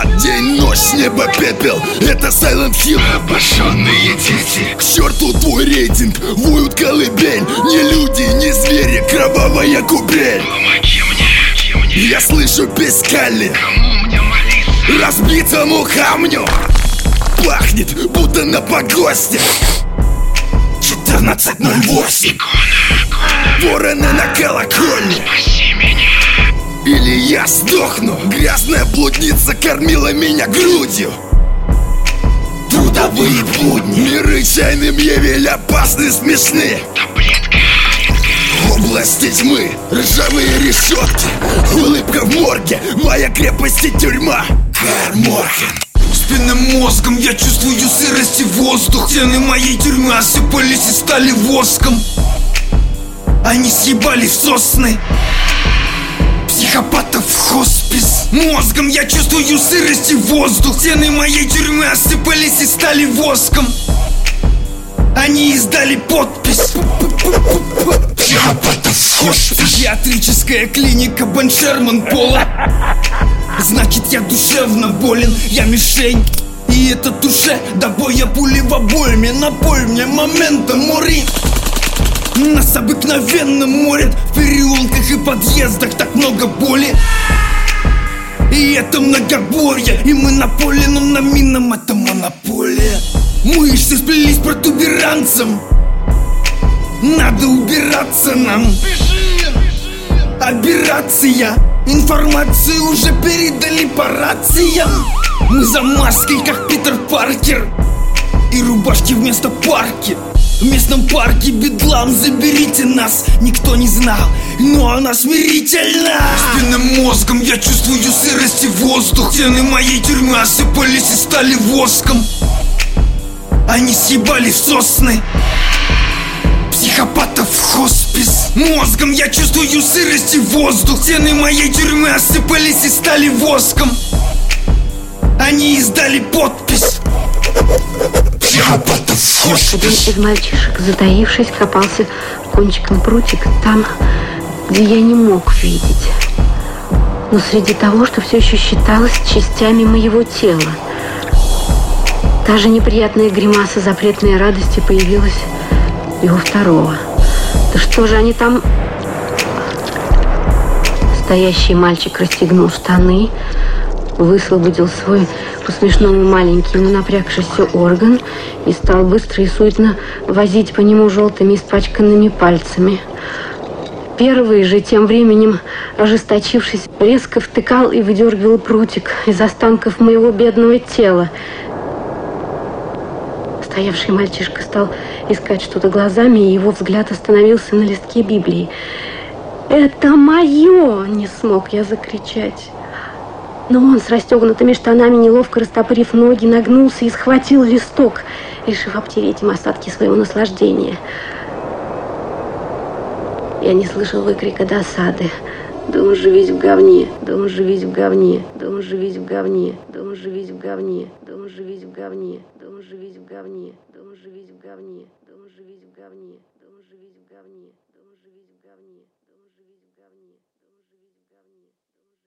Ад, день, ночь, небо, пепел. Это Silent Hill. Обожженные дети. К черту твой рейтинг, воют колыбель. Не люди, не звери, кровавая купель. Помоги мне. Я слышу пескали. Кому мне молиться? Разбитому камню пахнет, будто на погосте. 14:08. Вороны на колокольне. Спаси меня. Или я сдохну. Грязная блудница кормила меня грудью. Трудовые будни. Миры чайным явель опасны, смешны. Таблетка. Области тьмы, ржавые решетки. Улыбка в морге, моя крепость и тюрьма. Каэр Морхен. Спинным мозгом я чувствую сырость и воздух. Стены моей тюрьмы осыпались и стали воском. Они съебали в сосны. Психопатов в хоспис. Мозгом я чувствую сырость и воздух. Стены моей тюрьмы осыпались и стали воском. Они издали подпись. Психопатов в хоспис. Психиатрическая клиника Бен Шерман Пола. Значит, я душевно болен, я мишень. И этот уже до боя пули в обойме. Напой мне моментом, мори. Нас обыкновенно морят в переулках и подъездах, так много боли. И это многоборье, и мы на поле, но на минном это монополия. Мышцы сплелись протуберанцем. Надо убираться нам. Операция. Информацию уже передали по рациям. Мы за маской, как Питер Паркер. И рубашки вместо парки. В местном парке бедлам, заберите нас. Никто не знал, но она смирительна. Спинным мозгом я чувствую сырость и воздух. Стены моей тюрьмы осыпались и стали воском. Они съебали в сосны. Психопатов в хоспис. Мозгом я чувствую сырость и воздух. Стены моей тюрьмы осыпались и стали воском. Они издали подпись. Психопатов в хоспис. Один из мальчишек, затаившись, копался кончиком прутика там, где я не мог видеть, но среди того, что все еще считалось частями моего тела. Та же неприятная гримаса запретной радости появилась и у второго. Да что же они там? Стоящий мальчик расстегнул штаны, высвободил свой по-смешному маленький, но напрягшийся орган и стал быстро и суетно возить по нему желтыми испачканными пальцами. Первый же, тем временем, ожесточившись, резко втыкал и выдергивал прутик из останков моего бедного тела. Стоявший мальчишка стал искать что-то глазами, и его взгляд остановился на листке Библии. «Это мое!» — не смог я закричать. Но он с расстегнутыми штанами, неловко растопырив ноги, нагнулся и схватил листок, решив обтереть им остатки своего наслаждения. Я не слышал выкрика досады. «Да он же весь в говне! Да он же весь в говне! Да он же весь в говне! Да он же весь в говне! Да он же весь в говне! Да он же весь в говне! Да он же весь в говне! Да он же весь в говне! Да он же весь в говне! Да он же весь в говне!»